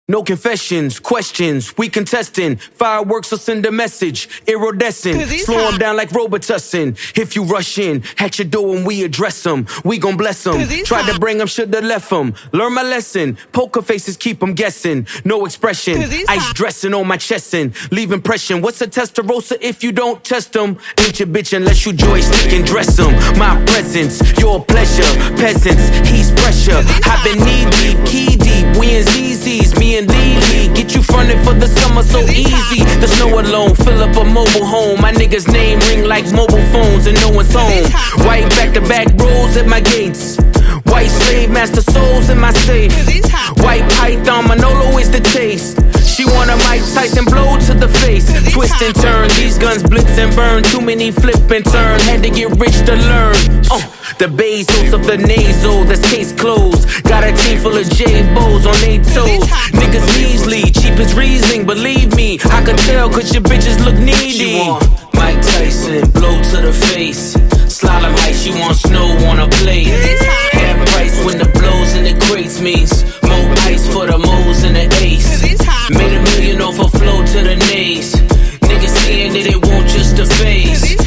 No confessions, questions, we contesting. Fireworks will send a message, iridescent. Slow them down like Robitussin. If you rush in, at your door when we address them, we gon' bless them. Tried to bring them, shoulda left them. Learn my lesson, poker faces keep them guessing. No expression, ice dressing on my chest and leave impression. What's a Testarossa if you don't test them? Ain't your bitch unless you joystick and dress them. My presence, your pleasure, peasants, he's pressure. I've been knee deep, key deep, we in ZZ's, me and Lee. Get you fronted for the summer so easy. The snow alone, fill up a mobile home. My niggas name ring like mobile phones and no one's home. White back-to-back rolls at my gates. White slave master souls in my safe. White python Manolo is the taste. She want a Mike Tyson blow to the face. Twist and turn, these guns blitz and burn. Too many flip and turn, had to get rich to learn. The Bezos of the nasal, that's case closed. Got a team full of J-Bows on they toes. Niggas measly, cheap as Riesling, believe me. I can tell cause your bitches look needy. She want Mike Tyson, blow to the face. Slalom height, she want snow on a plate. Half price when the blows in the crates means more ice for the moles and the ace. Made $1 million off a flow to the nays. Niggas seeing that it won't just a phase.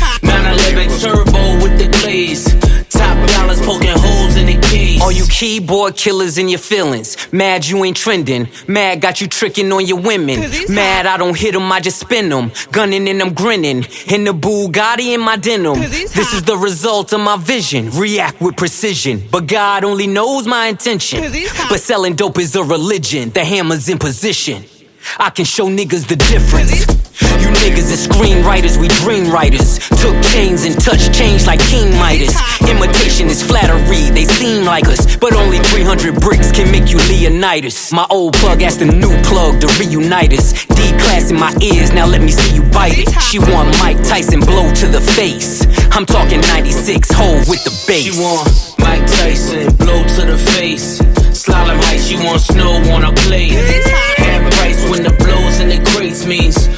911 turbo with the glaze. Top dollars poking holes in the case. All you keyboard killers in your feelings. Mad you ain't trending. Mad got you tricking on your women. Mad I don't hit them, I just spin them. Gunning and I'm grinning. In the Bugatti in my denim. This is the result of my vision. React with precision. But God only knows my intention. But selling dope is a religion. The hammer's in position. I can show niggas the difference. You niggas is screenwriters, we dream writers. Took chains and touched change like King Midas. Imitation is flattery, they seem like us. But only 300 bricks can make you Leonidas. My old plug asked the new plug to reunite us. D-class in my ears, now let me see you bite it. She want Mike Tyson blow to the face. I'm talking 96 hole with the bass. She want Mike Tyson blow to the face. Slalom height, she want snow on a plate. Half price when the blows in the crates means